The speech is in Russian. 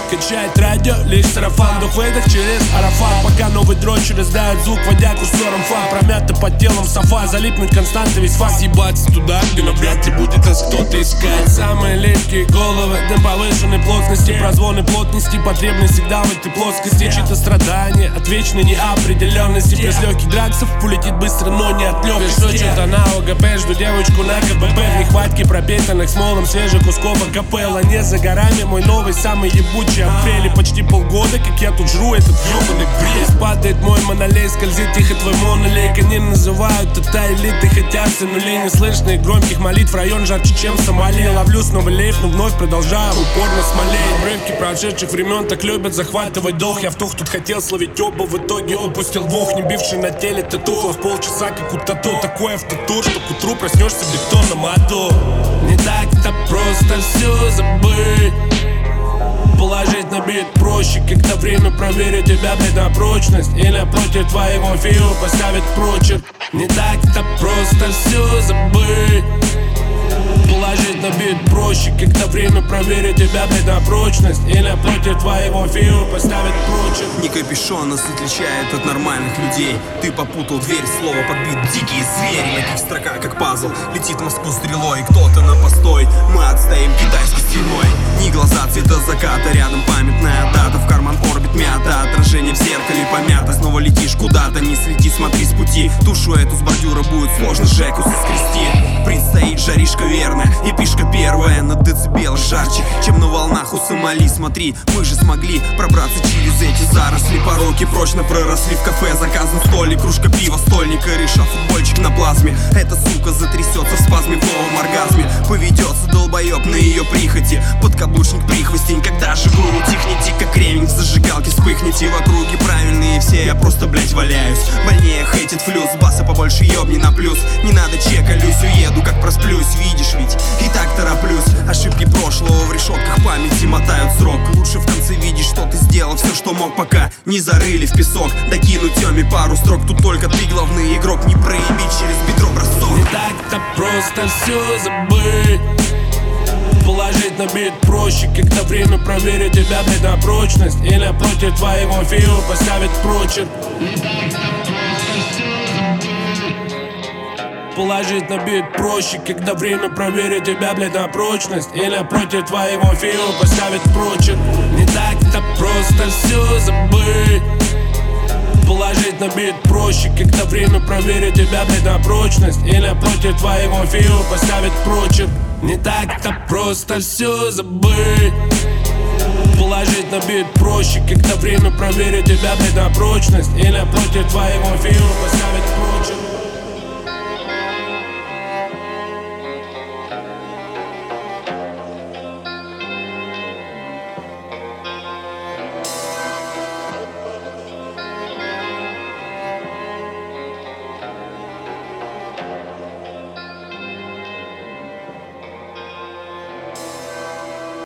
Качает радио, лишь сарафан. Дух выдох через арафат. Пока новый дрочер раздает звук, водя курсором фан. Промято под телом софа, залипнуть константы весь фас. Ебаться туда, где навряд ли будет нас кто-то искать. Самые легкие головы, дым повышенной плотности, прозвоны плотности, потребность всегда в этой плоскости. Чьи-то страдания от вечной неопределенности. Без легких драксов улетит быстро, но не от легкости. Что что-то на ОГП, жду девочку на КБП. В нехватке пропитанных смолом свежих кусков акапелла. Не за горами мой новый самый ебучий апрель. И почти полгода, как я тут жру этот ёбаный бред. Падает мой монолей, скользит тихо твой монолейк. Они называют это элитой, хотя все нули не слышно. И громких молитв район жарче, чем Сомали. Ловлю снова лейф, но вновь продолжаю упорно смолеть. Обрывки прошедших времен так любят захватывать дух. Я в тух тут хотел словить оба, в итоге опустил двух. Не бивший на теле татухов полчаса, как у тату. Такой автотур, что к утру проснешься в бетонном аду. Не так-то просто все забыть. Положить на бит проще, когда время проверит тебя, блядь, на прочность. Или против твоего фио поставит прочерк. Не так-то просто все забыть. Положить на бит проще, когда время проверит тебя, блядь, на прочность. Или против твоего фио поставит прочерк. Не капюшон нас отличает от нормальных людей. Ты попутал дверь, слово подбит, дикие звери. На таких строках, как пазл, летит в Москву стрелой. Кто-то на постой, мы отстоим китайской стеной. Не глаза цвета заката, рядом памятная дата. В карман орбит мята, отражение в зеркале помято. Снова летишь куда-то, не слети, смотри с пути. Тушу эту с бордюра будет сложно Жеку соскрести. Принц стоит, жаришка верная, и пишка первая на децибел жарче, чем на волнах у Сомали. Смотри, мы же смогли пробраться через эти заросли. Пороки прочно проросли, в кафе заказан столик. Кружка пива, стольник и реша, футбольчик на плазме. Эта сука затрясется в спазме, в новом оргазме. Поведется долбоеб на ее прихоти. Подкаблучник прихвостень, когда же вы утихнете, как кремень в зажигалке вспыхнете. В округе правильные все, я просто, блять, валяюсь. Больнее хейтит флюс, баса побольше ёбни на плюс. Не надо чека, Люсь, уеду, как просплюсь. Видишь ведь, и так тороплюсь. Ошибки прошлого в решетках памяти мотают срок. Лучше в конце видишь, что ты сделал все, что мог, пока не зарыли в песок. Докинуть Тёме пару строк, тут только ты главный игрок. Не проебить через бедро бросок. Не так-то просто все забыть. Положить на бит проще, когда время проверит тебя, блядь, на прочность. Или против твоего фио поставит прочерк. Положить на бит проще, когда время проверит тебя, блядь, на прочность. Или против твоего фио поставит прочерк. Не так-то просто все забыть. Положить на бит проще, когда время проверит тебя, блядь, на прочность. Или против твоего фио поставит прочерк. Не так-то просто все забыть. Положить на бит проще, когда время проверит тебя, блядь, на прочность. Или против твоего фио поставит прочерк.